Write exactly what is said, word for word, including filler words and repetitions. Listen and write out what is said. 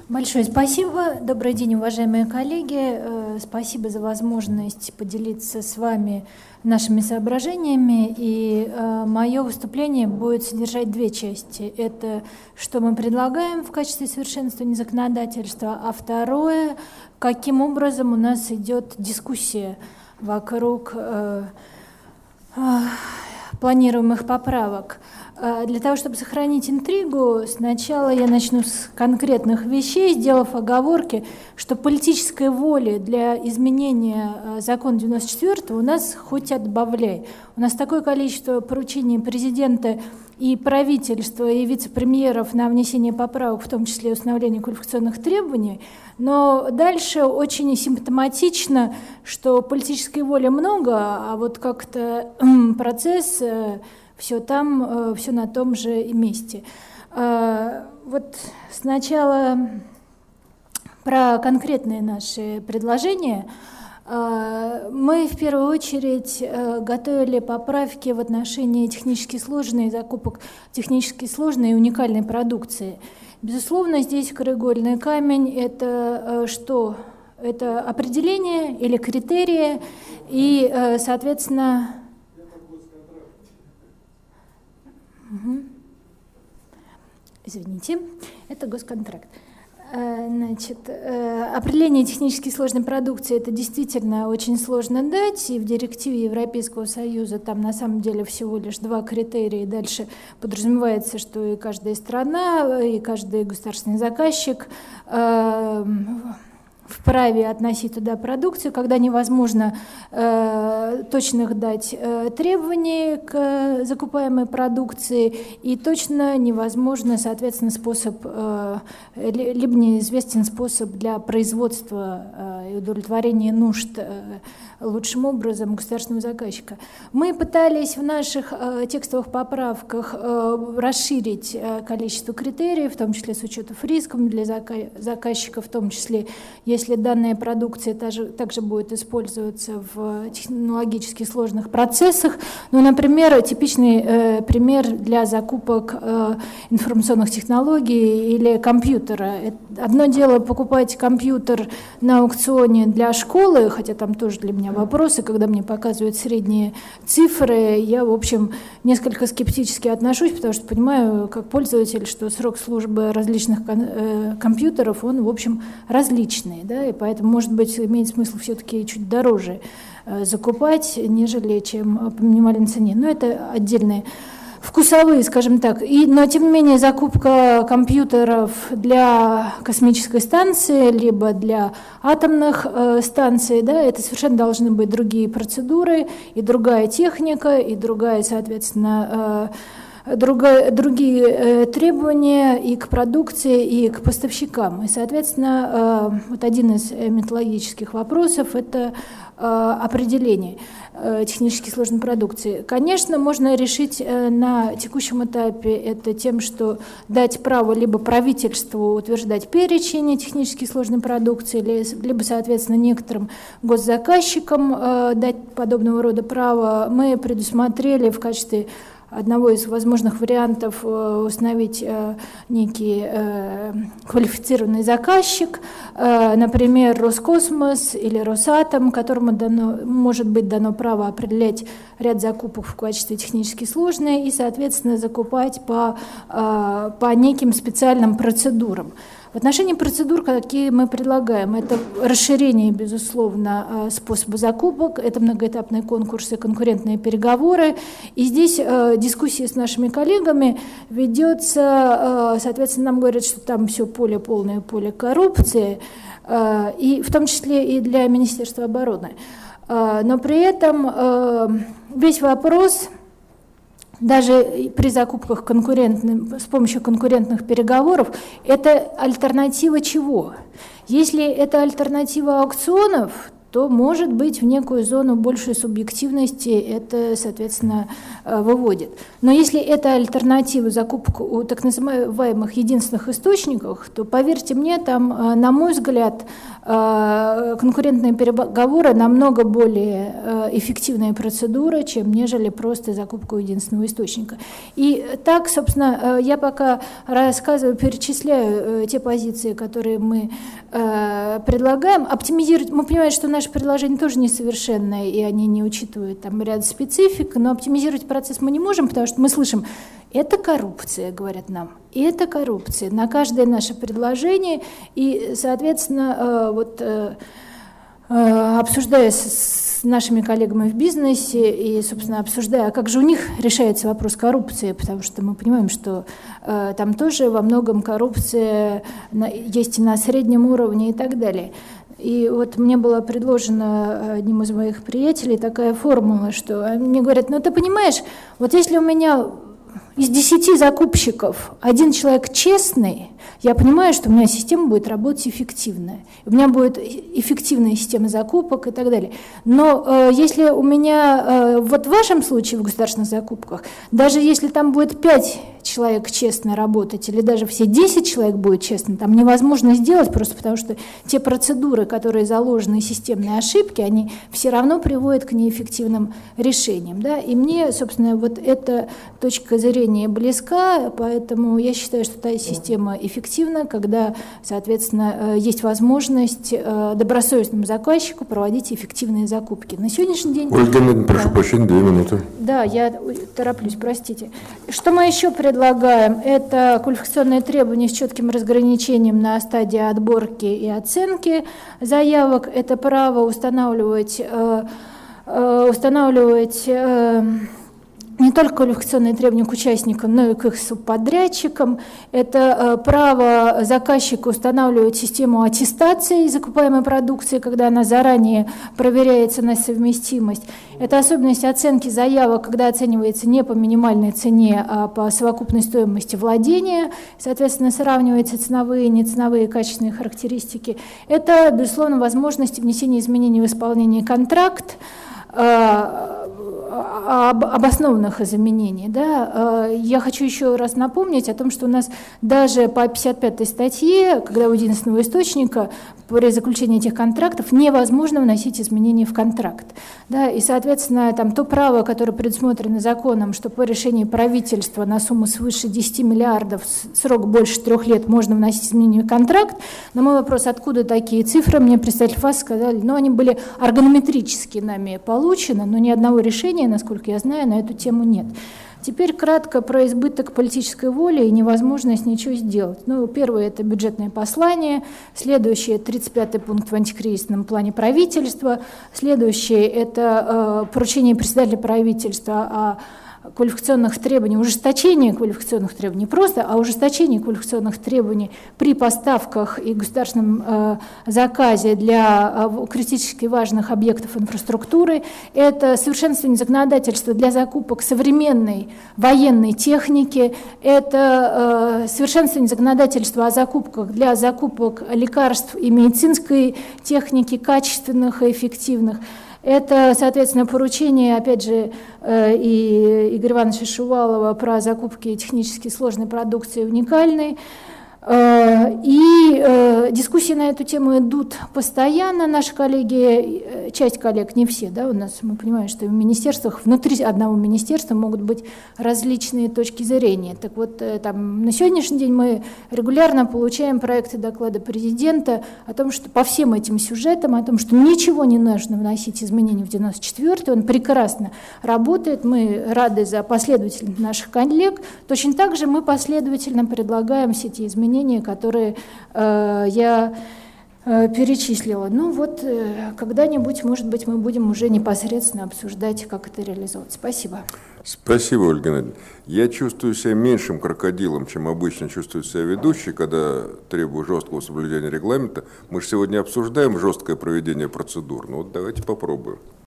Большое спасибо. Добрый день, уважаемые коллеги. Спасибо за возможность поделиться с вами нашими соображениями. И мое выступление будет содержать две части. Это что мы предлагаем в качестве совершенствования законодательства, а второе, каким образом у нас идет дискуссия вокруг планируемых поправок. Для того, чтобы сохранить интригу, сначала я начну с конкретных вещей, сделав оговорки, что политической воли для изменения закона девяносто четвёртого у нас хоть отбавляй. У нас такое количество поручений президента и правительства, и вице-премьеров на внесение поправок, в том числе установление квалификационных требований, но дальше очень симптоматично, что политической воли много, а вот как-то процесс все там, все на том же месте. Вот сначала про конкретные наши предложения. Мы в первую очередь готовили поправки в отношении технически сложной закупок технически сложной и уникальной продукции. Безусловно, здесь краеугольный камень – это что? Это определение или критерии, и, соответственно, Угу. Извините, это госконтракт. Значит, определение технически сложной продукции это действительно очень сложно дать, и в директиве Европейского Союза там на самом деле всего лишь два критерия, и дальше подразумевается, что и каждая страна, и каждый государственный заказчик вправе относить туда продукцию, когда невозможно э, точных дать э, требований к закупаемой продукции, и точно невозможно, соответственно, способ, э, либо неизвестен способ для производства э, и удовлетворения нужд э, лучшим образом государственного заказчика. Мы пытались в наших э, текстовых поправках э, расширить э, количество критериев, в том числе с учетом рисков для зака- заказчика, в том числе если данная продукция также, также будет использоваться в технологически сложных процессах. Ну, например, типичный э, пример для закупок э, информационных технологий или компьютера. Одно дело покупать компьютер на аукционе для школы, хотя там тоже для меня вопросы, когда мне показывают средние цифры, я, в общем, несколько скептически отношусь, потому что понимаю, как пользователь, что срок службы различных э, компьютеров, он, в общем, различный, да, и поэтому, может быть, имеет смысл все-таки чуть дороже э, закупать, нежели чем по минимальной цене. Но это отдельные вкусовые, скажем так. И, но, тем не менее, закупка компьютеров для космической станции, либо для атомных э, станций, да, это совершенно должны быть другие процедуры, и другая техника, и другая, соответственно, э, Другое, другие э, требования и к продукции, и к поставщикам. И, соответственно, э, вот один из методологических вопросов – это э, определение э, технически сложной продукции. Конечно, можно решить э, на текущем этапе это тем, что дать право либо правительству утверждать перечень технически сложной продукции, либо, соответственно, некоторым госзаказчикам э, дать подобного рода право. Мы предусмотрели в качестве одного из возможных вариантов установить некий квалифицированный заказчик, например, Роскосмос или Росатом, которому дано, может быть дано право определять ряд закупок в качестве технически сложные и, соответственно, закупать по, по неким специальным процедурам. В отношении процедур, какие мы предлагаем, это расширение, безусловно, способа закупок, это многоэтапные конкурсы, конкурентные переговоры. И здесь дискуссия с нашими коллегами ведется, соответственно, нам говорят, что там все поле, полное поле коррупции, и в том числе и для Министерства обороны. Но при этом весь вопрос... Даже при закупках конкурентным, с помощью конкурентных переговоров, это альтернатива чего? Если это альтернатива аукционов, то, может быть, в некую зону большей субъективности это, соответственно, выводит. Но если это альтернатива закупок у так называемых единственных источников, то, поверьте мне, там, на мой взгляд, конкурентные переговоры намного более эффективная процедура, чем нежели просто закупка у единственного источника. И так, собственно, я пока рассказываю, перечисляю те позиции, которые мы предлагаем. Оптимизировать, мы понимаем, что наше предложение тоже несовершенное, и они не учитывают там ряд специфик, но оптимизировать процесс мы не можем, потому что мы слышим, это коррупция, говорят нам, и это коррупция на каждое наше предложение, и, соответственно, вот обсуждая с нашими коллегами в бизнесе и, собственно, обсуждая, как же у них решается вопрос коррупции, потому что мы понимаем, что э, там тоже во многом коррупция на, есть и на среднем уровне и так далее. И вот мне была предложена одним из моих приятелей такая формула, что мне говорят, ну ты понимаешь, вот если у меня из десяти закупщиков один человек честный, я понимаю, что у меня система будет работать эффективно. У меня будет эффективная система закупок и так далее. Но э, если у меня, э, вот в вашем случае в государственных закупках, даже если там будет пять человек честно работать, или даже все десять человек будет честно, там невозможно сделать, просто потому что те процедуры, которые заложены, системные ошибки, они все равно приводят к неэффективным решениям. Да? И мне, собственно, вот эта точка зрения близка, поэтому я считаю, что та система эффективна, когда, соответственно, есть возможность добросовестному заказчику проводить эффективные закупки. На сегодняшний день... Ольга, прошу прощения, две минуты. Да, я тороплюсь, простите. Что мы еще предлагаем? Это квалификационные требования с четким разграничением на стадии отборки и оценки заявок. Это право устанавливать, устанавливать не только квалификационные требования к участникам, но и к их субподрядчикам. Это право заказчика устанавливать систему аттестации закупаемой продукции, когда она заранее проверяется на совместимость. Это особенность оценки заявок, когда оценивается не по минимальной цене, а по совокупной стоимости владения. Соответственно, сравниваются ценовые и неценовые качественные характеристики. Это, безусловно, возможность внесения изменений в исполнение контракта, об обоснованных изменений. Да? Я хочу еще раз напомнить о том, что у нас даже по пятьдесят пятой статье, когда у единственного источника при заключении этих контрактов невозможно вносить изменения в контракт. Да? И, соответственно, там то право, которое предусмотрено законом, что по решению правительства на сумму свыше десяти миллиардов, срок больше трех лет, можно вносить изменения в контракт. На мой вопрос, откуда такие цифры, мне представитель ФАС сказали, ну, они были органометрически нами получены, но ни одного решения, насколько я знаю, на эту тему нет. Теперь кратко про избыток политической воли и невозможность ничего сделать. Ну, первое – это бюджетное послание, следующее – тридцать пятый пункт в антикризисном плане правительства, следующее – это э, поручение председателя правительства о квалификационных требований, ужесточение квалификационных требований, не просто, а ужесточение квалификационных требований при поставках и государственном э, заказе для э, критически важных объектов инфраструктуры. Это совершенствование законодательства для закупок современной военной техники. Это э, совершенствование законодательства о закупках для закупок лекарств и медицинской техники, качественных и эффективных. Это, соответственно, поручение, опять же, и Игоря Ивановича Шувалова про закупки технически сложной продукции уникальной. И дискуссии на эту тему идут постоянно. Наши коллеги, часть коллег, не все, да, у нас, мы понимаем, что в министерствах, внутри одного министерства могут быть различные точки зрения. Так вот, там, на сегодняшний день мы регулярно получаем проекты доклада президента о том, что по всем этим сюжетам, о том, что ничего не нужно вносить изменения в девяносто четвёртый, он прекрасно работает, мы рады за последовательность наших коллег. Точно так же мы последовательно предлагаем все эти изменения, которые э, я э, перечислила. Ну вот, э, когда-нибудь, может быть, мы будем уже непосредственно обсуждать, как это реализовать. Спасибо. Спасибо, Ольга Геннадьевна. Я чувствую себя меньшим крокодилом, чем обычно чувствует себя ведущий, когда требую жесткого соблюдения регламента. Мы же сегодня обсуждаем жесткое проведение процедур. Ну вот давайте попробуем.